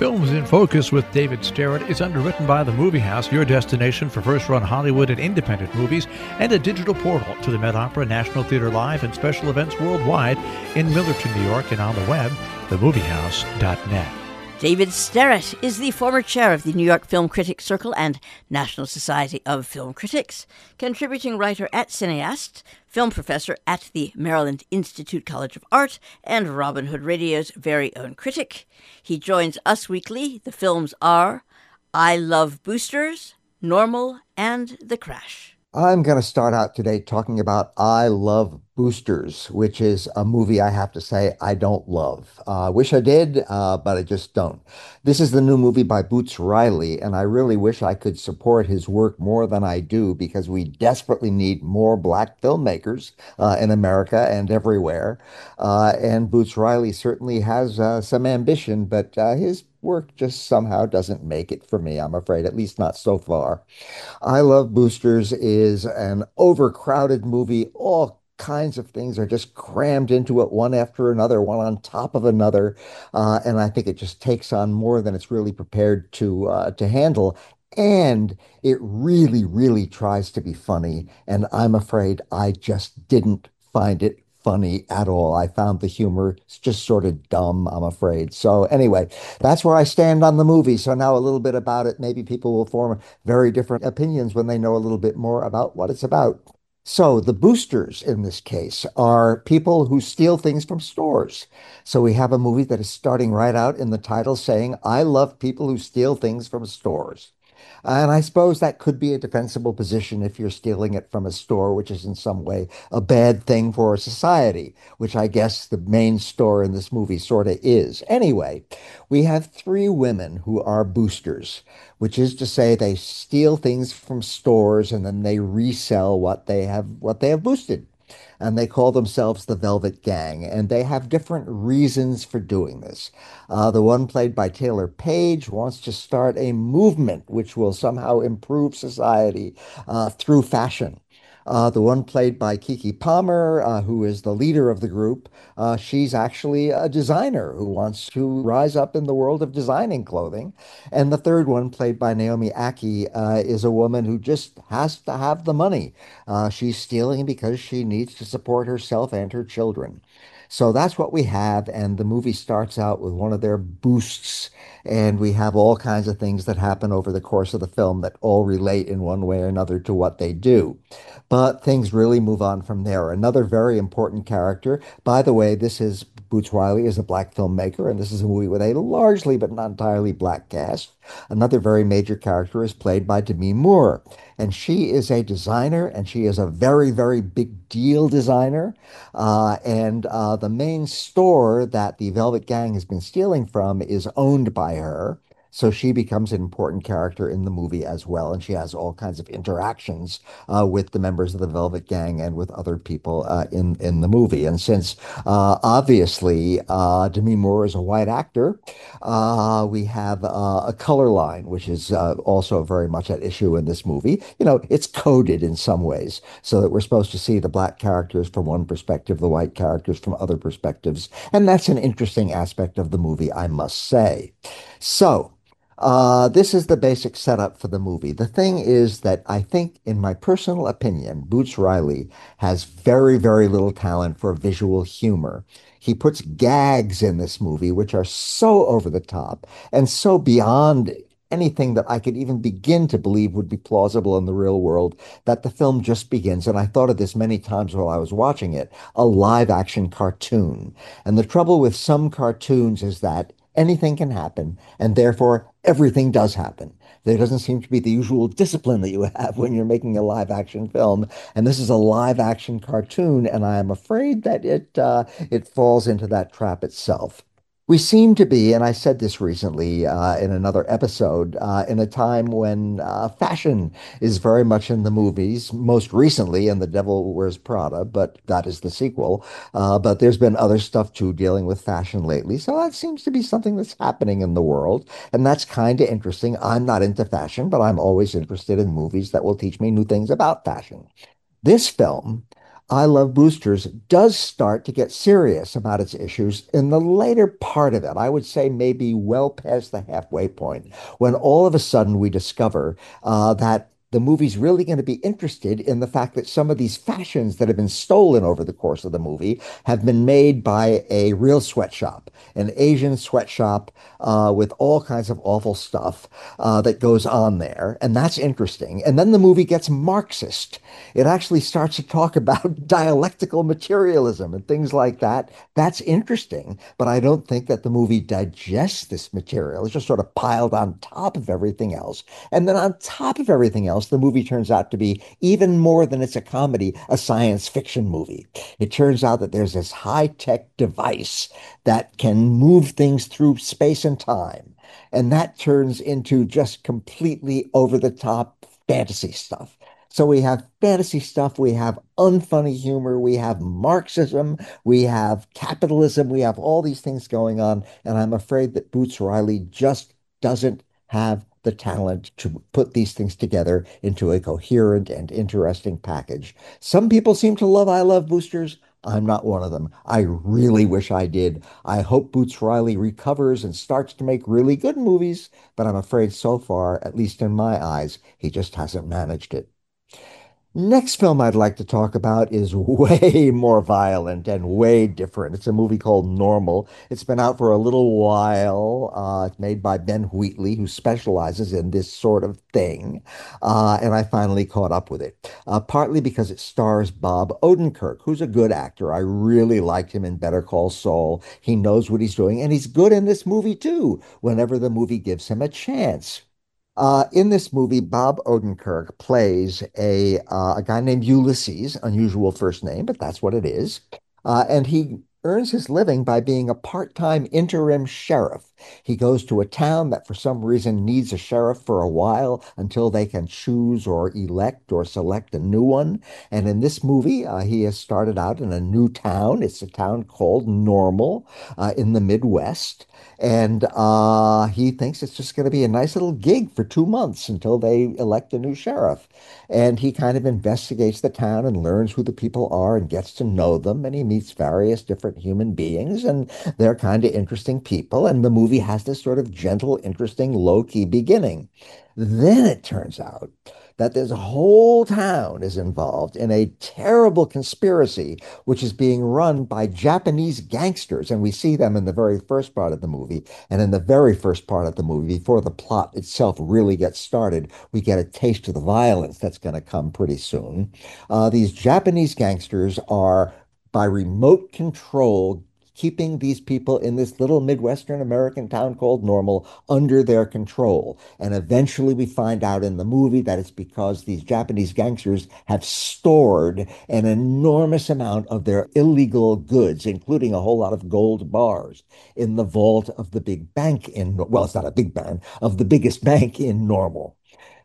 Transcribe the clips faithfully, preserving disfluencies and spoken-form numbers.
Films in Focus with David Starrett is underwritten by The Movie House, your destination for first-run Hollywood and independent movies, and a digital portal to the Met Opera, National Theater Live, and special events worldwide in Millerton, New York, and on the web, the movie house dot net. David Starrett is the former chair of the New York Film Critics Circle and National Society of Film Critics, contributing writer at Cineast, film professor at the Maryland Institute College of Art, and Robin Hood Radio's very own critic. He joins us weekly. The films are I Love Boosters, Normal, and The Crash. I'm going to start out today talking about I Love Boosters, which is a movie I have to say I don't love. I uh, wish I did, uh, but I just don't. This is the new movie by Boots Riley, and I really wish I could support his work more than I do because we desperately need more black filmmakers uh, in America and everywhere. Uh, and Boots Riley certainly has uh, some ambition, but uh, his work just somehow doesn't make it for me, I'm afraid, at least not so far. I Love Boosters is an overcrowded movie. All kinds of things are just crammed into it, one after another, one on top of another. Uh, and I think it just takes on more than it's really prepared to uh, to handle. And it really, really tries to be funny. And I'm afraid I just didn't find it funny at all. I found the humor just sort of dumb, I'm afraid. So anyway, that's where I stand on the movie. So now a little bit about it. Maybe people will form very different opinions when they know a little bit more about what it's about. So the boosters in this case are people who steal things from stores. So we have a movie that is starting right out in the title saying, I love people who steal things from stores. And I suppose that could be a defensible position if you're stealing it from a store, which is in some way a bad thing for society, which I guess the main store in this movie sort of is. Anyway, we have three women who are boosters, which is to say they steal things from stores and then they resell what they have what they have boosted. And they call themselves the Velvet Gang, and they have different reasons for doing this. Uh, the one played by Taylor Page wants to start a movement which will somehow improve society uh, through fashion. Uh, the one played by Keke Palmer, uh, who is the leader of the group, uh, she's actually a designer who wants to rise up in the world of designing clothing. And the third one, played by Naomi Ackie, uh, is a woman who just has to have the money. Uh, she's stealing because she needs to support herself and her children. So that's what we have, and the movie starts out with one of their boosts, and we have all kinds of things that happen over the course of the film that all relate in one way or another to what they do. But things really move on from there. Another very important character, by the way, this is Boots Riley is a black filmmaker, and this is a movie with a largely but not entirely black cast. Another very major character is played by Demi Moore, and she is a designer, and she is a very, very big deal designer. Uh, and uh, the main store that the Velvet Gang has been stealing from is owned by her. So she becomes an important character in the movie as well, and she has all kinds of interactions uh, with the members of the Velvet Gang and with other people uh, in in the movie. And since uh, obviously uh, Demi Moore is a white actor, uh, we have uh, a color line, which is uh, also very much at issue in this movie. You know, it's coded in some ways so that we're supposed to see the black characters from one perspective, the white characters from other perspectives, and that's an interesting aspect of the movie, I must say. So. Uh, this is the basic setup for the movie. The thing is that I think, in my personal opinion, Boots Riley has very, very little talent for visual humor. He puts gags in this movie which are so over the top and so beyond anything that I could even begin to believe would be plausible in the real world that the film just begins, and I thought of this many times while I was watching it, a live action cartoon. And the trouble with some cartoons is that anything can happen, and therefore everything does happen. There doesn't seem to be the usual discipline that you have when you're making a live action film. And this is a live action cartoon, and I am afraid that it uh, it falls into that trap itself. We seem to be, and I said this recently uh, in another episode, uh, in a time when uh, fashion is very much in the movies, most recently in The Devil Wears Prada, but that is the sequel. Uh, but there's been other stuff too dealing with fashion lately. So that seems to be something that's happening in the world. And that's kind of interesting. I'm not into fashion, but I'm always interested in movies that will teach me new things about fashion. This film I Love Boosters does start to get serious about its issues in the later part of it. I would say maybe well past the halfway point, when all of a sudden we discover uh, that the movie's really going to be interested in the fact that some of these fashions that have been stolen over the course of the movie have been made by a real sweatshop, an Asian sweatshop uh, with all kinds of awful stuff uh, that goes on there. And that's interesting. And then the movie gets Marxist. It actually starts to talk about dialectical materialism and things like that. That's interesting, but I don't think that the movie digests this material. It's just sort of piled on top of everything else. And then on top of everything else, the movie turns out to be even more than it's a comedy, a science fiction movie. It turns out that there's this high-tech device that can move things through space and time. And that turns into just completely over-the-top fantasy stuff. So we have fantasy stuff, we have unfunny humor, we have Marxism, we have capitalism, we have all these things going on. And I'm afraid that Boots Riley just doesn't have the talent to put these things together into a coherent and interesting package. Some people seem to love I Love Boosters. I'm not one of them. I really wish I did. I hope Boots Riley recovers and starts to make really good movies, but I'm afraid so far, at least in my eyes, he just hasn't managed it. Next film I'd like to talk about is way more violent and way different. It's a movie called Normal. It's been out for a little while. Uh, it's made by Ben Wheatley, who specializes in this sort of thing. Uh, and I finally caught up with it, uh, partly because it stars Bob Odenkirk, who's a good actor. I really liked him in Better Call Saul. He knows what he's doing, and he's good in this movie too, whenever the movie gives him a chance. Uh, in this movie, Bob Odenkirk plays a uh, a guy named Ulysses, unusual first name, but that's what it is. Uh, and he earns his living by being a part-time interim sheriff. He goes to a town that for some reason needs a sheriff for a while until they can choose or elect or select a new one. And in this movie, uh, he has started out in a new town. It's a town called Normal uh, in the Midwest. And uh, he thinks it's just going to be a nice little gig for two months until they elect a new sheriff. And he kind of investigates the town and learns who the people are and gets to know them. And he meets various different human beings, and they're kind of interesting people. And the movie has this sort of gentle, interesting, low-key beginning. Then it turns out that this whole town is involved in a terrible conspiracy, which is being run by Japanese gangsters. And we see them in the very first part of the movie. And in the very first part of the movie, before the plot itself really gets started, we get a taste of the violence that's going to come pretty soon. Uh, these Japanese gangsters are, by remote control, keeping these people in this little Midwestern American town called Normal under their control. And eventually we find out in the movie that it's because these Japanese gangsters have stored an enormous amount of their illegal goods, including a whole lot of gold bars, in the vault of the big bank in, well, it's not a big bank, of the biggest bank in Normal.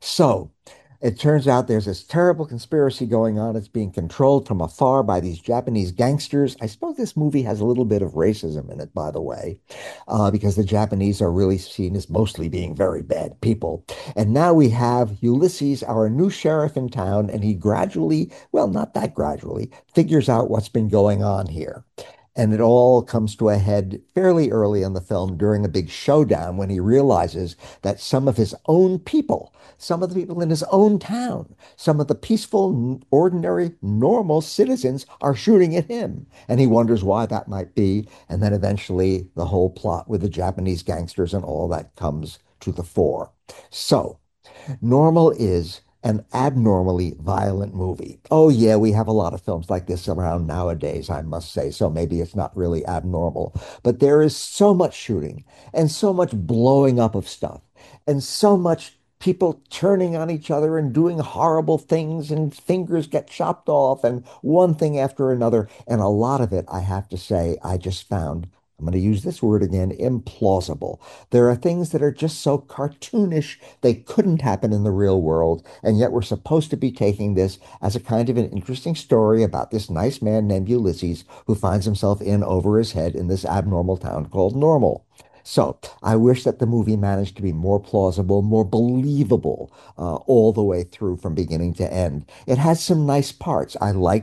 So it turns out there's this terrible conspiracy going on. It's being controlled from afar by these Japanese gangsters. I suppose this movie has a little bit of racism in it, by the way, uh, because the Japanese are really seen as mostly being very bad people. And now we have Ulysses, our new sheriff in town, and he gradually, well, not that gradually, figures out what's been going on here. And it all comes to a head fairly early in the film during a big showdown when he realizes that some of his own people, some of the people in his own town, some of the peaceful, ordinary, normal citizens are shooting at him. And he wonders why that might be. And then eventually the whole plot with the Japanese gangsters and all that comes to the fore. So, Normal is an abnormally violent movie. Oh, yeah, we have a lot of films like this around nowadays, I must say, so maybe it's not really abnormal. But there is so much shooting and so much blowing up of stuff and so much people turning on each other and doing horrible things and fingers get chopped off and one thing after another. And a lot of it, I have to say, I just found, I'm going to use this word again, implausible. There are things that are just so cartoonish they couldn't happen in the real world, and yet we're supposed to be taking this as a kind of an interesting story about this nice man named Ulysses who finds himself in over his head in this abnormal town called Normal. So I wish that the movie managed to be more plausible, more believable uh, all the way through from beginning to end. It has some nice parts. I liked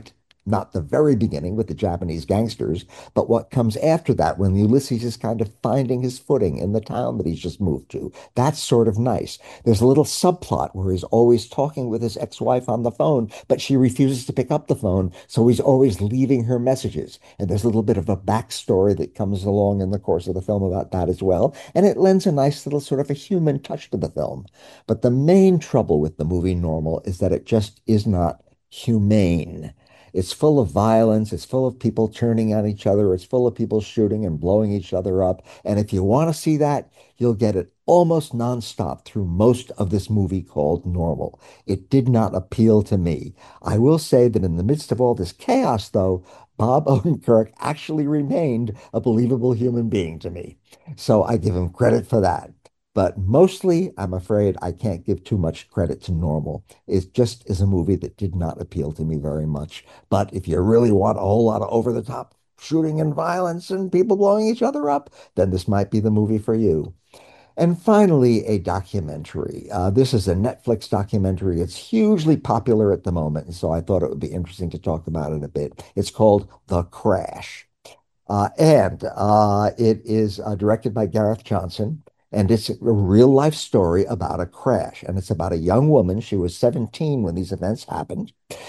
not the very beginning with the Japanese gangsters, but what comes after that when Ulysses is kind of finding his footing in the town that he's just moved to. That's sort of nice. There's a little subplot where he's always talking with his ex-wife on the phone, but she refuses to pick up the phone, so he's always leaving her messages. And there's a little bit of a backstory that comes along in the course of the film about that as well. And it lends a nice little sort of a human touch to the film. But the main trouble with the movie Normal is that it just is not humane. It's full of violence. It's full of people turning on each other. It's full of people shooting and blowing each other up. And if you want to see that, you'll get it almost nonstop through most of this movie called Normal. It did not appeal to me. I will say that in the midst of all this chaos, though, Bob Odenkirk actually remained a believable human being to me. So I give him credit for that. But mostly, I'm afraid I can't give too much credit to Normal. It just is a movie that did not appeal to me very much. But if you really want a whole lot of over-the-top shooting and violence and people blowing each other up, then this might be the movie for you. And finally, a documentary. Uh, this is a Netflix documentary. It's hugely popular at the moment, and so I thought it would be interesting to talk about it a bit. It's called The Crash. Uh, and uh, it is uh, directed by Gareth Johnson. And it's a real life story about a crash. And it's about a young woman. She was seventeen when these events happened.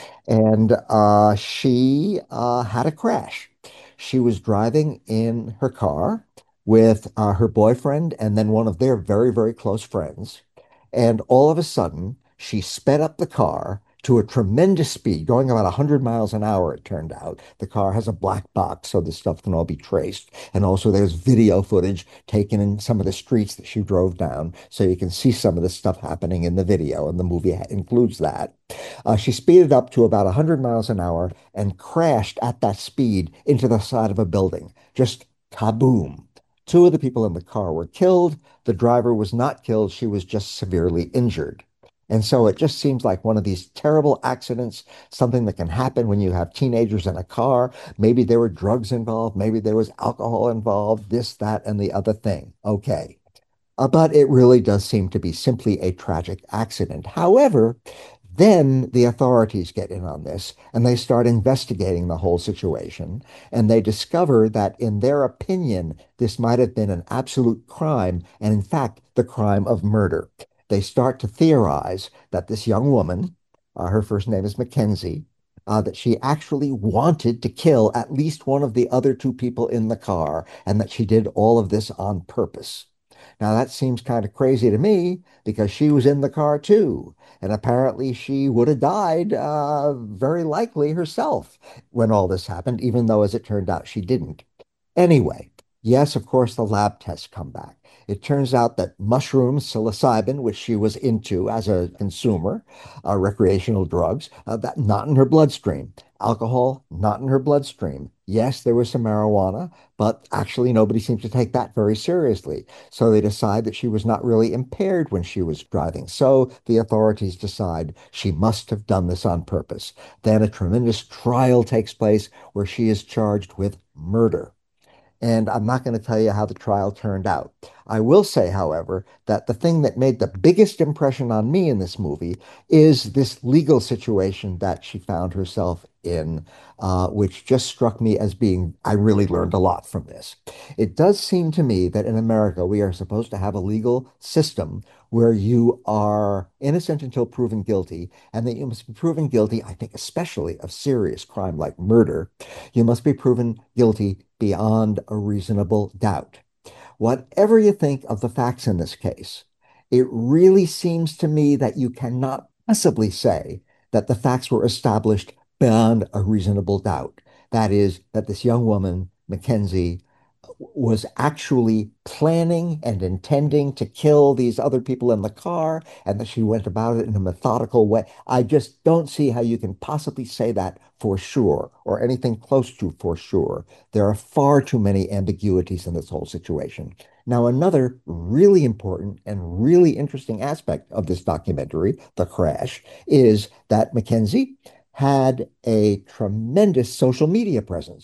And uh, she uh, had a crash. She was driving in her car with uh, her boyfriend and then one of their very, very close friends. And all of a sudden, she sped up the car to a tremendous speed, going about one hundred miles an hour, it turned out. The car has a black box, so this stuff can all be traced. And also there's video footage taken in some of the streets that she drove down, so you can see some of the stuff happening in the video, and the movie includes that. Uh, she speeded up to about one hundred miles an hour and crashed at that speed into the side of a building. Just kaboom. Two of the people in the car were killed. The driver was not killed. She was just severely injured. And so it just seems like one of these terrible accidents, something that can happen when you have teenagers in a car. Maybe there were drugs involved. Maybe there was alcohol involved, this, that, and the other thing. Okay. Uh, but it really does seem to be simply a tragic accident. However, then the authorities get in on this and they start investigating the whole situation. And they discover that, in their opinion, this might have been an absolute crime, and in fact, the crime of murder. They start to theorize that this young woman, uh, her first name is Mackenzie, uh, that she actually wanted to kill at least one of the other two people in the car, and that she did all of this on purpose. Now, that seems kind of crazy to me because she was in the car too. And apparently she would have died, uh, very likely herself when all this happened, even though, as it turned out, she didn't. Anyway, yes, of course, the lab tests come back. It turns out that mushrooms, psilocybin, which she was into as a consumer, uh, recreational drugs, uh, that not in her bloodstream. Alcohol, not in her bloodstream. Yes, there was some marijuana, but actually nobody seems to take that very seriously. So they decide that she was not really impaired when she was driving. So the authorities decide she must have done this on purpose. Then a tremendous trial takes place where she is charged with murder. And I'm not going to tell you how the trial turned out. I will say, however, that the thing that made the biggest impression on me in this movie is this legal situation that she found herself in, uh, which just struck me as being, I really learned a lot from this. It does seem to me that in America, we are supposed to have a legal system where you are innocent until proven guilty, and that you must be proven guilty, I think, especially of serious crime like murder. You must be proven guilty beyond a reasonable doubt. Whatever you think of the facts in this case, it really seems to me that you cannot possibly say that the facts were established beyond a reasonable doubt. That is, that this young woman, Mackenzie, was actually planning and intending to kill these other people in the car, and that she went about it in a methodical way. I just don't see how you can possibly say that for sure, or anything close to for sure. There are far too many ambiguities in this whole situation. Now, another really important and really interesting aspect of this documentary, The Crash, is that Mackenzie had a tremendous social media presence.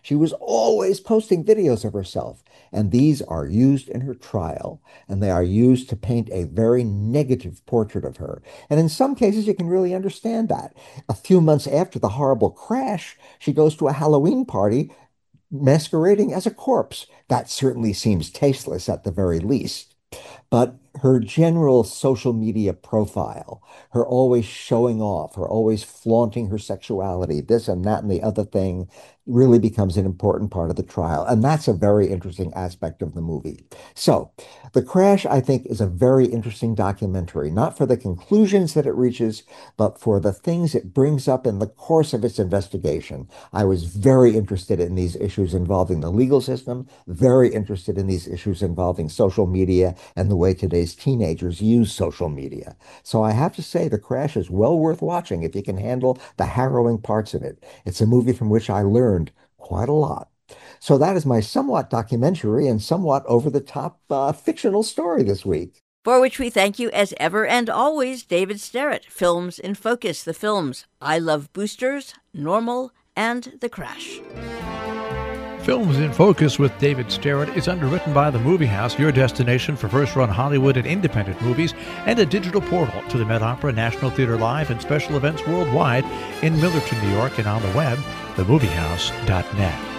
She was always posting videos of herself, and these are used in her trial, and they are used to paint a very negative portrait of her. And in some cases, you can really understand that. A few months after the horrible crash, she goes to a Halloween party masquerading as a corpse. That certainly seems tasteless at the very least. But her general social media profile, her always showing off, her always flaunting her sexuality, this and that and the other thing, really becomes an important part of the trial. And that's a very interesting aspect of the movie. So, The Crash, I think, is a very interesting documentary, not for the conclusions that it reaches, but for the things it brings up in the course of its investigation. I was very interested in these issues involving the legal system, very interested in these issues involving social media and the way today's teenagers use social media. So I have to say The Crash is well worth watching if you can handle the harrowing parts of it. It's a movie from which I learned quite a lot. So that is my somewhat documentary and somewhat over-the-top uh, fictional story this week. For which we thank you as ever and always, David Sterrett. Films in Focus, the films I Love Boosters, Normal, and The Crash. Films in Focus with David Sterrett is underwritten by the Movie House, your destination for first-run Hollywood and independent movies, and a digital portal to the Met Opera, National Theater Live, and special events worldwide in Millerton, New York, and on the web, the movie house dot net.